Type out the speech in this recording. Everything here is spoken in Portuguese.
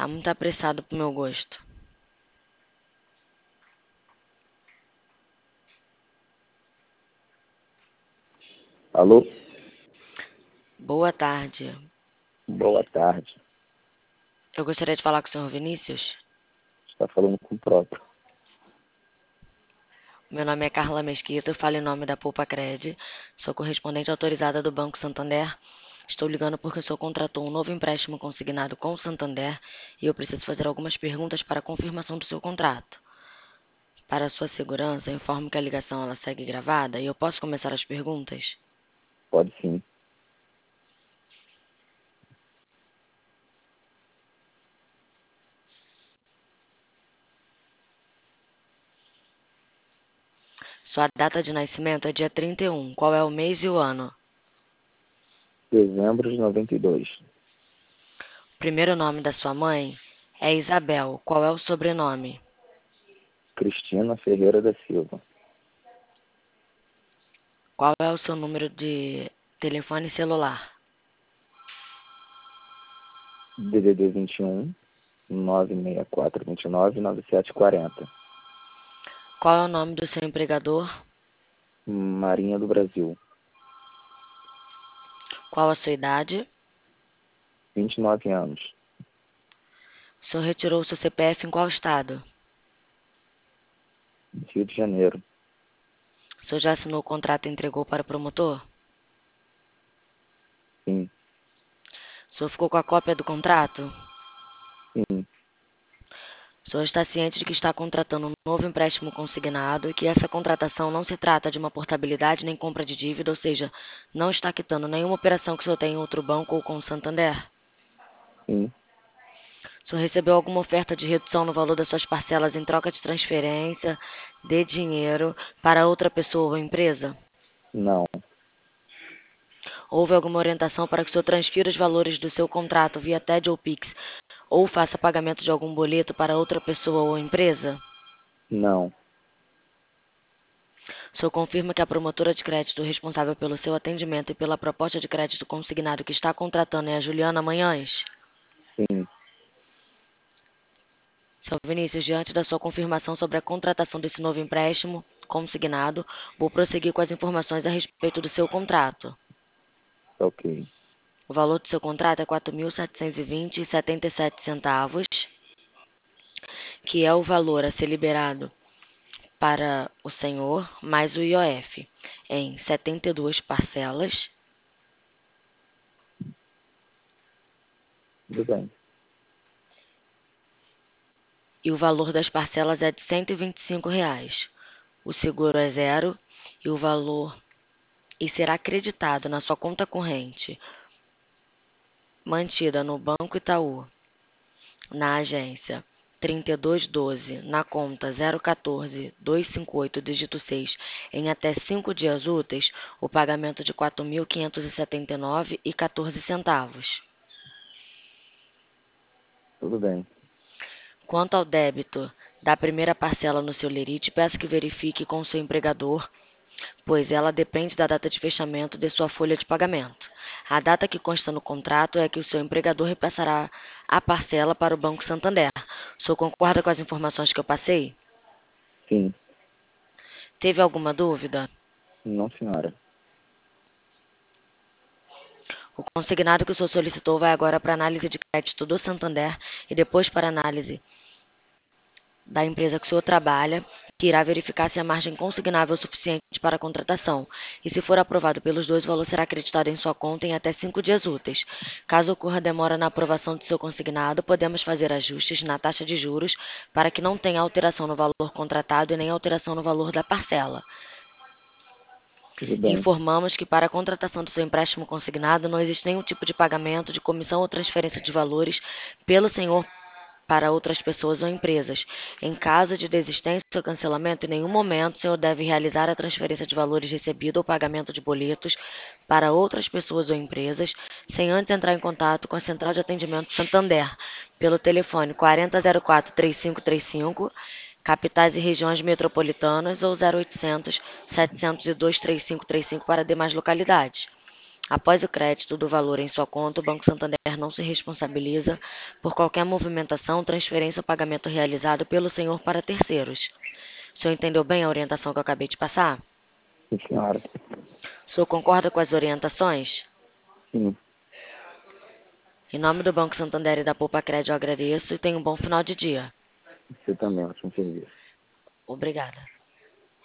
Tá muito apressado pro meu gosto. Alô? Boa tarde. Boa tarde. Eu gostaria de falar com o senhor Vinícius. Está falando com o próprio. Meu nome é Carla Mesquita, eu falo em nome da Poupa Cred. Sou correspondente autorizada do Banco Santander. Estou ligando porque o senhor contratou um novo empréstimo consignado com o Santander e eu preciso fazer algumas perguntas para a confirmação do seu contrato. Para sua segurança, informo que a ligação ela segue gravada e eu posso começar as perguntas? Pode sim. Sua data de nascimento é dia 31. Qual é o mês e o ano? Dezembro de 92. O primeiro nome da sua mãe é Isabel. Qual é o sobrenome? Cristina Ferreira da Silva. Qual é o seu número de telefone celular? DDD 21 964 29 9740. Qual é o nome do seu empregador? Marinha do Brasil. Qual a sua idade? 29 anos. O senhor retirou o seu CPF em qual estado? Rio de Janeiro. O senhor já assinou o contrato e entregou para o promotor? Sim. O senhor ficou com a cópia do contrato? Sim. O senhor está ciente de que está contratando um novo empréstimo consignado e que essa contratação não se trata de uma portabilidade nem compra de dívida, ou seja, não está quitando nenhuma operação que o senhor tem em outro banco ou com o Santander? Sim. O senhor recebeu alguma oferta de redução no valor das suas parcelas em troca de transferência de dinheiro para outra pessoa ou empresa? Não. Houve alguma orientação para que o senhor transfira os valores do seu contrato via TED ou Pix ou faça pagamento de algum boleto para outra pessoa ou empresa? Não. O senhor confirma que a promotora de crédito responsável pelo seu atendimento e pela proposta de crédito consignado que está contratando é a Juliana Manhães? Sim. Senhor Vinícius, diante da sua confirmação sobre a contratação desse novo empréstimo consignado, vou prosseguir com as informações a respeito do seu contrato. Ok. O valor do seu contrato é R$ 4.720,77, que é o valor a ser liberado para o senhor, mais o IOF, em 72 parcelas. Tudo bem. E o valor das parcelas é de R$ 125. O seguro é zero e o valor será acreditado na sua conta corrente, mantida no Banco Itaú, na agência 3212, na conta 014-258, dígito 6, em até 5 dias úteis, o pagamento de R$ 4.579,14. Tudo bem. Quanto ao débito da primeira parcela no seu lerite, peço que verifique com o seu empregador, pois ela depende da data de fechamento de sua folha de pagamento. A data que consta no contrato é que o seu empregador repassará a parcela para o Banco Santander. O senhor concorda com as informações que eu passei? Sim. Teve alguma dúvida? Não, senhora. O consignado que o senhor solicitou vai agora para análise de crédito do Santander e depois para análise da empresa que o senhor trabalha, que irá verificar se a margem consignável é suficiente para a contratação. E se for aprovado pelos dois, o valor será acreditado em sua conta em até 5 dias úteis. Caso ocorra demora na aprovação do seu consignado, podemos fazer ajustes na taxa de juros para que não tenha alteração no valor contratado e nem alteração no valor da parcela. Tudo bem. Informamos que para a contratação do seu empréstimo consignado não existe nenhum tipo de pagamento de comissão ou transferência de valores pelo senhor para outras pessoas ou empresas. Em caso de desistência ou cancelamento, em nenhum momento o senhor deve realizar a transferência de valores recebidos ou pagamento de boletos para outras pessoas ou empresas, sem antes entrar em contato com a Central de Atendimento Santander, pelo telefone 4004-3535, capitais e regiões metropolitanas, ou 0800 702 3535 para demais localidades. Após o crédito do valor em sua conta, o Banco Santander não se responsabiliza por qualquer movimentação, transferência ou pagamento realizado pelo senhor para terceiros. O senhor entendeu bem a orientação que eu acabei de passar? Sim, senhora. O senhor concorda com as orientações? Sim. Em nome do Banco Santander e da Poupa Crédito, eu agradeço e tenha um bom final de dia. Você também, ótimo serviço. Obrigada.